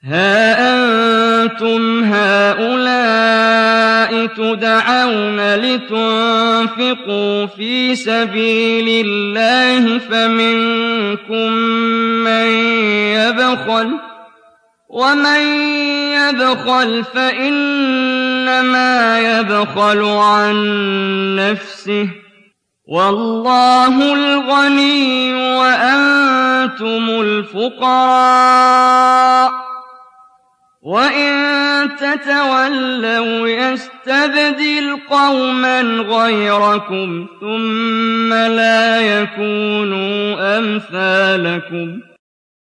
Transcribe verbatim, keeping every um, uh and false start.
هَا أَنتُمْ هَٰؤُلَاءِ تُدْعَوْنَ لِتُنفِقُوا فِي سَبِيلِ اللَّهِ فَمِنكُم مَّن يَبْخَلُ ۖ وَمَن يَبْخَلْ فَإِنَّمَا يَبْخَلُ عَن نَّفْسِهِ ۚ وَاللَّهُ الْغَنِيُّ وَأَنتُمُ الْفُقَرَاءُ ۚ وَإِن تَتَوَلَّوْا يَسْتَبْدِلْ قَوْمًا غَيْرَكُمْ ثُمَّ لَا يَكُونُوا أَمْثَالَكُم